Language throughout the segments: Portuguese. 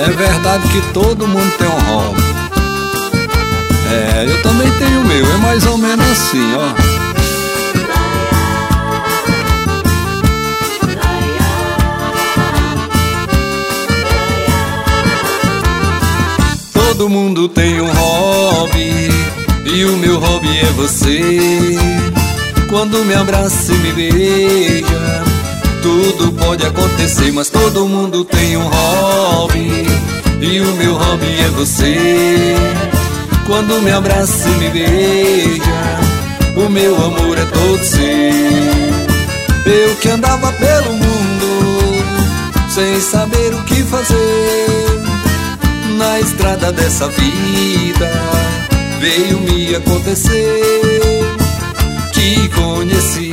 É verdade que todo mundo tem um hobby. Eu também tenho o meu, é mais ou menos assim, ó. Todo mundo tem um hobby, e o meu hobby é você. Quando me abraça e me beija, tudo pode acontecer, mas todo mundo tem um hobby, e o meu hobby é você. Quando me abraça e me beija, o meu amor é todo seu. Eu que andava pelo mundo sem saber o que fazer, na estrada dessa vida veio me acontecer que conheci,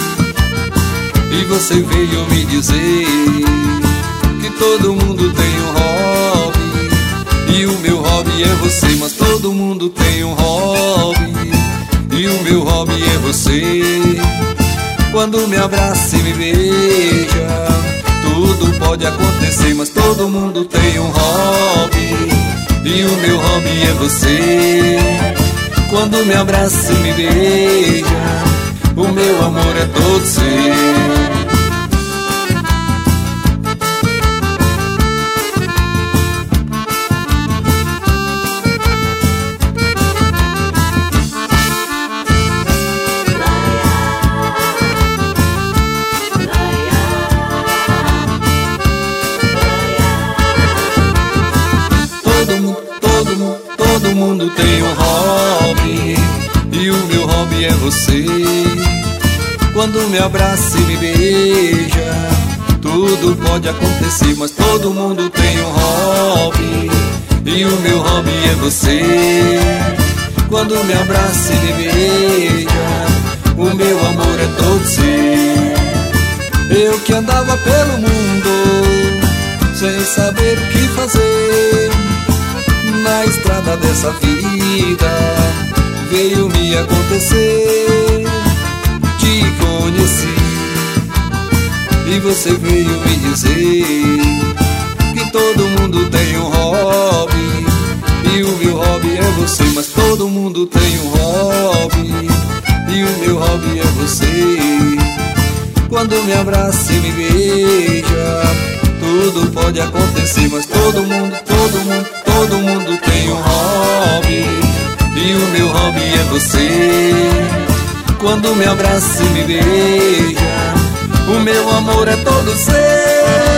e você veio me dizer que todo mundo tem um hobby, e o meu hobby é você. Mas todo mundo tem um hobby, e o meu hobby é você. Quando me abraça e me beija, tudo pode acontecer, mas todo mundo tem um hobby, e o meu hobby é você. Quando me abraça e me beija, o meu amor é todo seu. Todo mundo tem um hobby, e o meu hobby é você. Quando me abraça e me beija, tudo pode acontecer, mas todo mundo tem um hobby, e o meu hobby é você. Quando me abraça e me beija, o meu amor é todo seu. Eu que andava pelo mundo sem saber o que fazer, na estrada dessa vida veio me acontecer que conheci, e você veio me dizer que todo mundo tem um hobby, e o meu hobby é você. Mas todo mundo tem um hobby, e o meu hobby é você. Quando me abraça e me beija, tudo pode acontecer, mas todo mundo tem um hobby, e o meu hobby é você. Quando me abraça e me beija, o meu amor é todo seu.